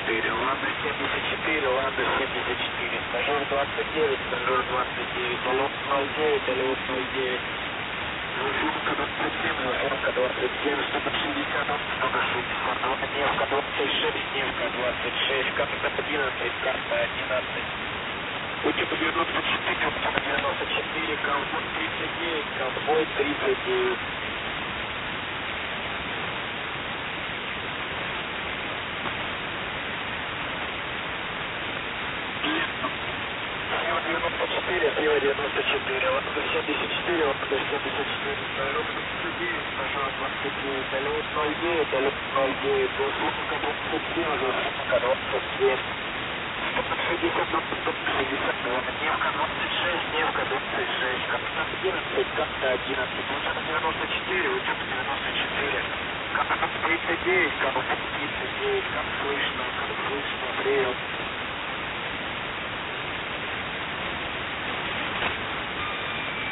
74, Ланда 74, Ланда 74, стажер 29, стажер 29, лот 09, лот 09. Заслонка 27, заслонка 27, 160, 162, Невка 26, Невка 26, карта 11, карта 11. Утек 94, утек 94, ковбой 39, ковбой 39. Слева 94, Ланда 74, Ланда 74, стажер 29, стажер 29, лот 09, лот 09, заслонка 27, заслонка 27. 162, 162, Невка 26, Невка 26, карта 11, карта 11, утек 94, утек 94, карта 39, карта 39, как слышно, прием.